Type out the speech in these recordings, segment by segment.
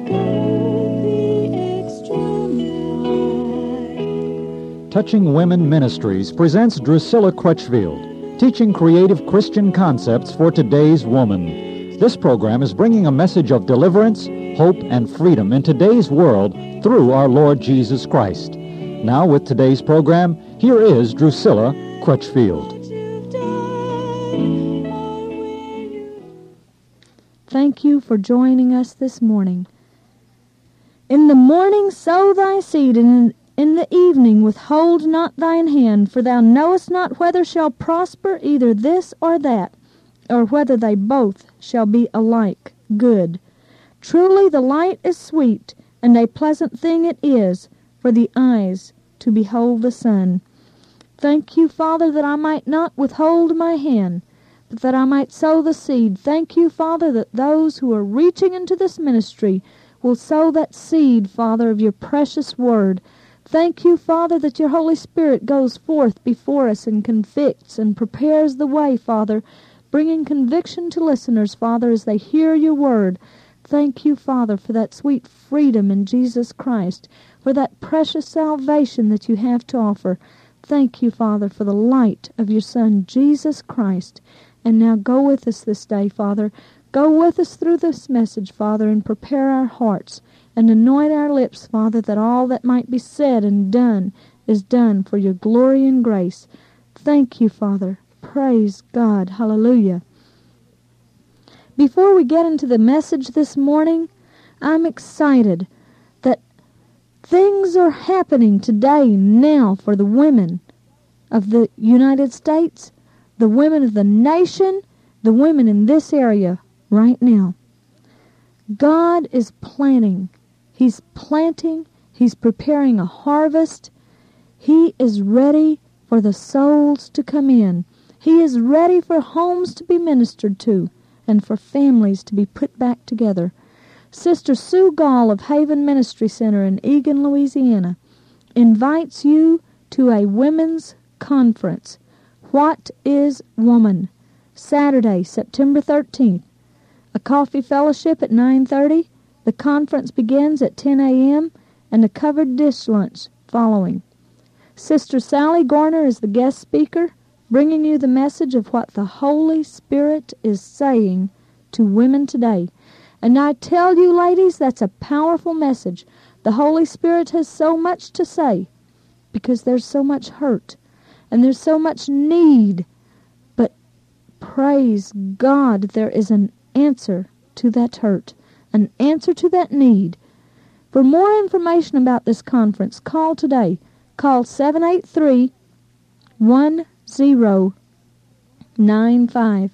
Touching Women Ministries presents Drusilla Crutchfield, teaching creative Christian concepts for today's woman. This program is bringing a message of deliverance, hope, and freedom in today's world through our Lord Jesus Christ. Now, with today's program, here is Drusilla Crutchfield. Thank you for joining us this morning. In the morning sow thy seed, and in the evening withhold not thine hand, for thou knowest not whether shall prosper either this or that, or whether they both shall be alike good. Truly the light is sweet, and a pleasant thing it is for the eyes to behold the sun. Thank you, Father, that I might not withhold my hand, but that I might sow the seed. Thank you, Father, that those who are reaching into this ministry will sow that seed, Father, of your precious word. Thank you, Father, that your Holy Spirit goes forth before us and convicts and prepares the way, Father, bringing conviction to listeners, Father, as they hear your word. Thank you, Father, for that sweet freedom in Jesus Christ, for that precious salvation that you have to offer. Thank you, Father, for the light of your Son, Jesus Christ. And now go with us this day, Father. Go with us through this message, Father, and prepare our hearts and anoint our lips, Father, that all that might be said and done is done for your glory and grace. Thank you, Father. Praise God. Hallelujah. Before we get into the message this morning, I'm excited that things are happening today now for the women of the United States, the women of the nation, the women in this area right now. God is planning. He's planting. He's preparing a harvest. He is ready for the souls to come in. He is ready for homes to be ministered to and for families to be put back together. Sister Sue Gall of Haven Ministry Center in Eagan, Louisiana, invites you to a women's conference. What is Woman? Saturday, September 13th. A coffee fellowship at 9:30. The conference begins at 10 a.m. and a covered dish lunch following. Sister Sally Garner is the guest speaker, bringing you the message of what the Holy Spirit is saying to women today. And I tell you, ladies, that's a powerful message. The Holy Spirit has so much to say because there's so much hurt and there's so much need. But praise God, there is an answer to that hurt, an answer to that need. For more information about this conference, call today. Call 783-1095.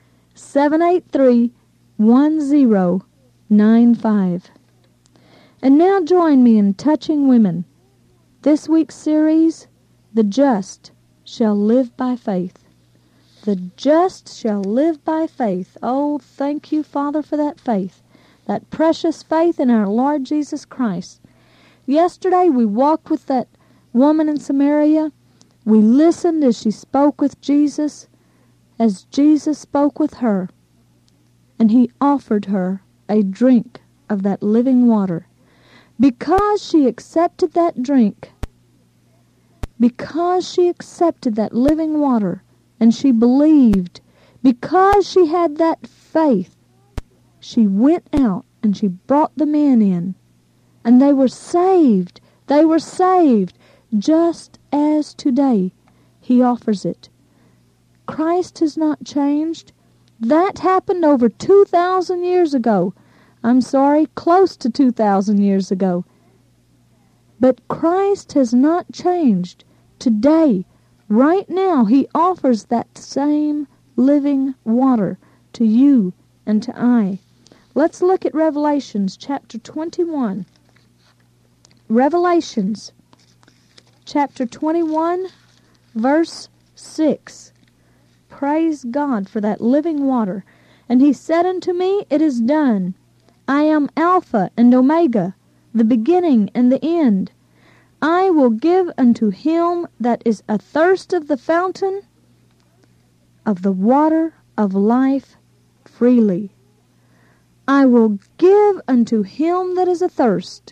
783-1095. And now join me in Touching Women. This week's series, The Just Shall Live by Faith. The just shall live by faith. Oh, thank you, Father, for that faith, that precious faith in our Lord Jesus Christ. Yesterday we walked with that woman in Samaria. We listened as she spoke with Jesus, as Jesus spoke with her, and he offered her a drink of that living water. Because she accepted that drink, because she accepted that living water, and she believed, because she had that faith, she went out and she brought the men in. And they were saved. They were saved just as today he offers it. Christ has not changed. That happened over 2,000 years ago. I'm sorry, close to 2,000 years ago. But Christ has not changed. Today, right now, he offers that same living water to you and to I. Let's look at Revelations chapter 21. Revelations chapter 21, verse 6. Praise God for that living water. And he said unto me, It is done. I am Alpha and Omega, the beginning and the end. I will give unto him that is athirst of the fountain of the water of life freely. I will give unto him that is athirst.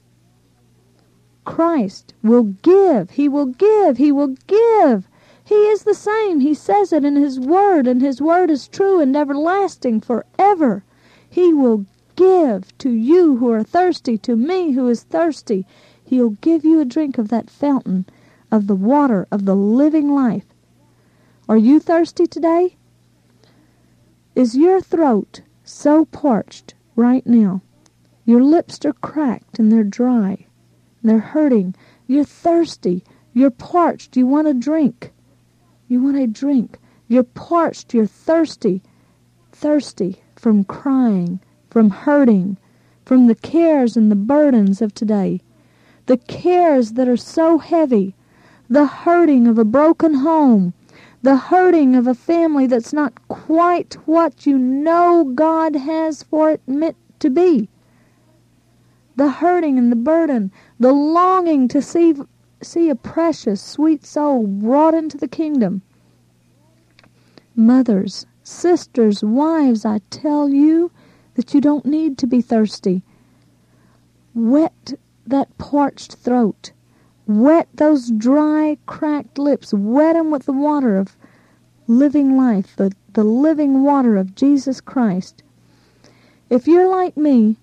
Christ will give. He will give. He will give. He is the same. He says it in His Word, and His Word is true and everlasting forever. He will give to you who are thirsty, to me who is thirsty. He'll give you a drink of that fountain of the water of the living life. Are you thirsty today? Is your throat so parched right now? Your lips are cracked and they're dry. They're hurting. You're thirsty. You're parched. You want a drink. You want a drink. You're parched. You're thirsty. Thirsty from crying, from hurting, from the cares and the burdens of today. The cares that are so heavy. The hurting of a broken home. The hurting of a family that's not quite what you know God has for it meant to be. The hurting and the burden, the longing to see a precious, sweet soul brought into the kingdom. Mothers, sisters, wives, I tell you that you don't need to be thirsty. Wet that parched throat. Wet those dry, cracked lips. Wet them with the water of living life, the living water of Jesus Christ. If you're like me,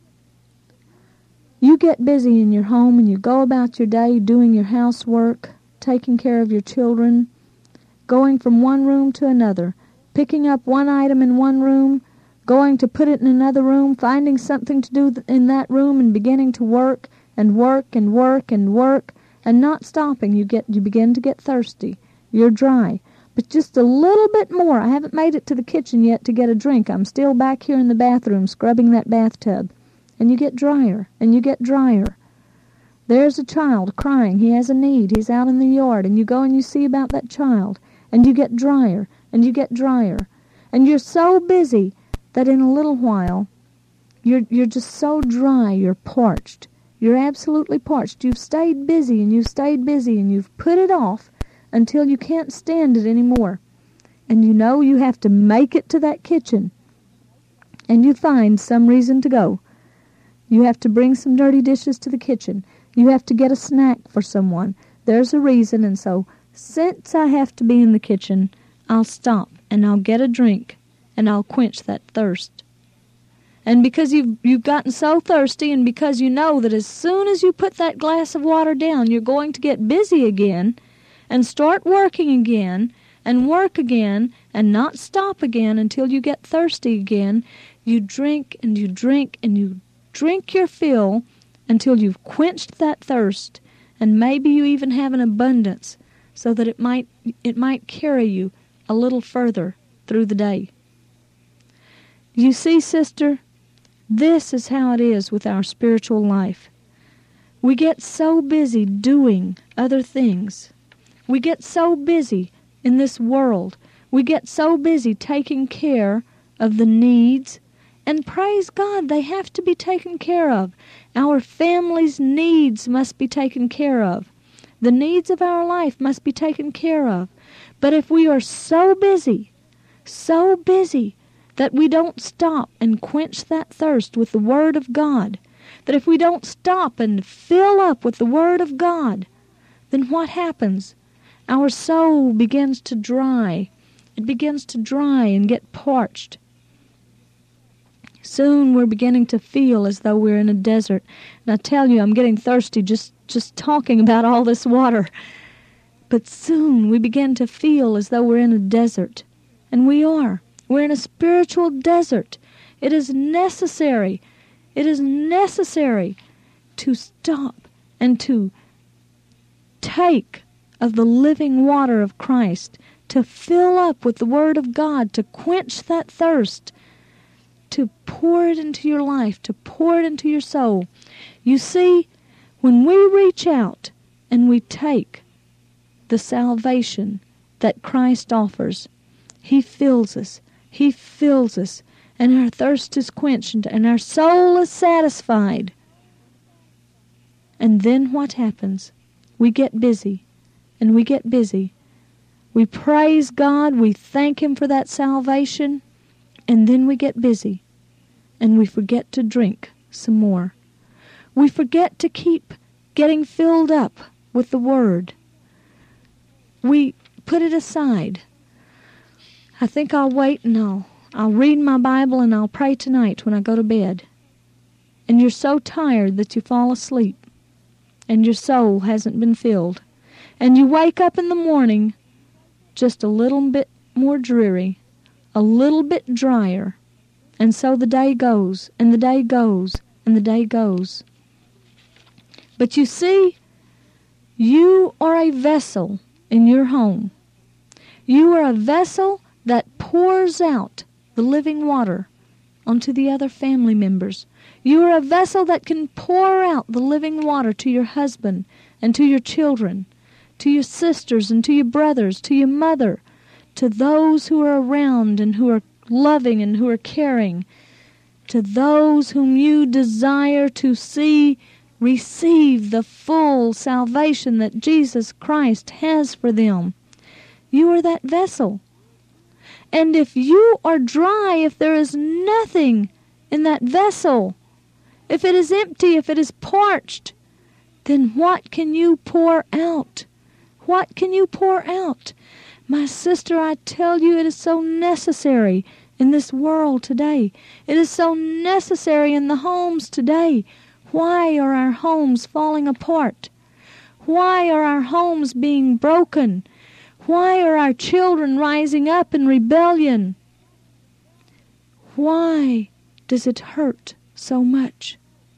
you get busy in your home and you go about your day doing your housework, taking care of your children, going from one room to another, picking up one item in one room, going to put it in another room, finding something to do in that room and beginning to work and work and work and work and not stopping. You begin to get thirsty. You're dry. But just a little bit more. I haven't made it to the kitchen yet to get a drink. I'm still back here in the bathroom scrubbing that bathtub. And you get drier, and you get drier. There's a child crying. He has a need. He's out in the yard, and you go and you see about that child, and you get drier, and you get drier. And you're so busy that in a little while, you're just so dry, you're parched. You're absolutely parched. You've stayed busy, and you've stayed busy, and you've put it off until you can't stand it anymore. And you know you have to make it to that kitchen, and you find some reason to go. You have to bring some dirty dishes to the kitchen. You have to get a snack for someone. There's a reason, and so since I have to be in the kitchen, I'll stop and I'll get a drink and I'll quench that thirst. And because you've gotten so thirsty, and because you know that as soon as you put that glass of water down, you're going to get busy again and start working again and work again and not stop again until you get thirsty again, you drink and you drink and you drink your fill until you've quenched that thirst, and maybe you even have an abundance so that it might carry you a little further through the day. You see, sister, this is how it is with our spiritual life. We get so busy doing other things. We get so busy in this world. We get so busy taking care of the needs. And praise God, they have to be taken care of. Our family's needs must be taken care of. The needs of our life must be taken care of. But if we are so busy that we don't stop and quench that thirst with the Word of God, that if we don't stop and fill up with the Word of God, then what happens? Our soul begins to dry. It begins to dry and get parched. Soon we're beginning to feel as though we're in a desert. And I tell you, I'm getting thirsty just talking about all this water. But soon we begin to feel as though we're in a desert. And we are. We're in a spiritual desert. It is necessary. It is necessary to stop and to take of the living water of Christ, to fill up with the Word of God, to quench that thirst, to pour it into your life, to pour it into your soul. You see, when we reach out and we take the salvation that Christ offers, He fills us. He fills us, and our thirst is quenched, and our soul is satisfied. And then what happens? We get busy, and we get busy. We praise God, we thank Him for that salvation, and then we get busy. and we forget to drink some more. We forget to keep getting filled up with the Word. We put it aside. I think I'll wait and I'll read my Bible and I'll pray tonight when I go to bed. And you're so tired that you fall asleep, and your soul hasn't been filled. And you wake up in the morning just a little bit more dreary, a little bit drier. And so the day goes, and the day goes, and the day goes. But you see, you are a vessel in your home. You are a vessel that pours out the living water onto the other family members. You are a vessel that can pour out the living water to your husband and to your children, to your sisters and to your brothers, to your mother, to those who are around and who are loving and who are caring, to those whom you desire to see receive the full salvation that Jesus Christ has for them. You are that vessel. And if you are dry, if there is nothing in that vessel, if it is empty, if it is parched, then what can you pour out? What can you pour out? My sister, I tell you, it is so necessary in this world today. It is so necessary in the homes today. Why are our homes falling apart? Why are our homes being broken? Why are our children rising up in rebellion? Why does it hurt so much?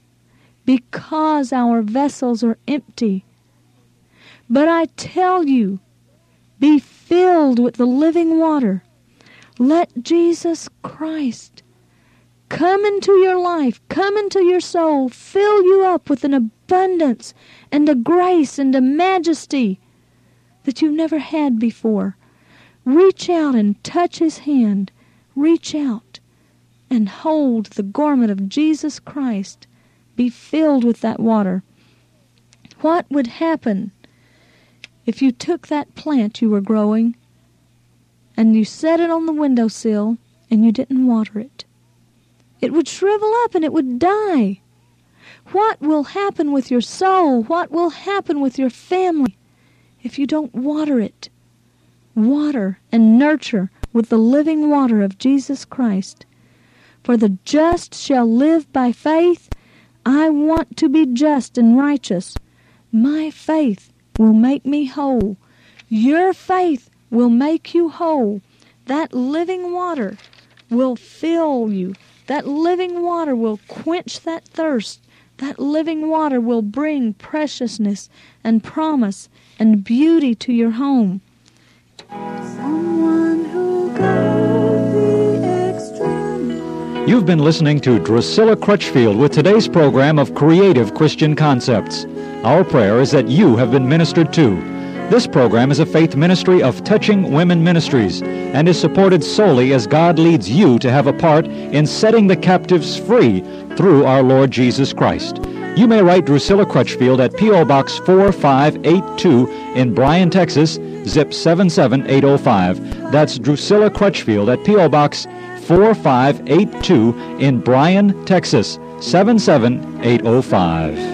Because our vessels are empty. But I tell you, be filled with the living water. Let Jesus Christ come into your life, come into your soul, fill you up with an abundance and a grace and a majesty that you've never had before. Reach out and touch His hand. Reach out and hold the garment of Jesus Christ. Be filled with that water. What would happen if you took that plant you were growing and you set it on the windowsill and you didn't water it? It would shrivel up and it would die. What will happen with your soul? What will happen with your family if you don't water it? Water and nurture with the living water of Jesus Christ. For the just shall live by faith. I want to be just and righteous. My faith will make me whole. Your faith will make you whole. That living water will fill you. That living water will quench that thirst. That living water will bring preciousness and promise and beauty to your home. Someone who goes the extra. You've been listening to Drusilla Crutchfield with today's program of Creative Christian Concepts. Our prayer is that you have been ministered to. This program is a faith ministry of Touching Women Ministries and is supported solely as God leads you to have a part in setting the captives free through our Lord Jesus Christ. You may write Drusilla Crutchfield at P.O. Box 4582 in Bryan, Texas, zip 77805. That's Drusilla Crutchfield at P.O. Box 4582 in Bryan, Texas, 77805.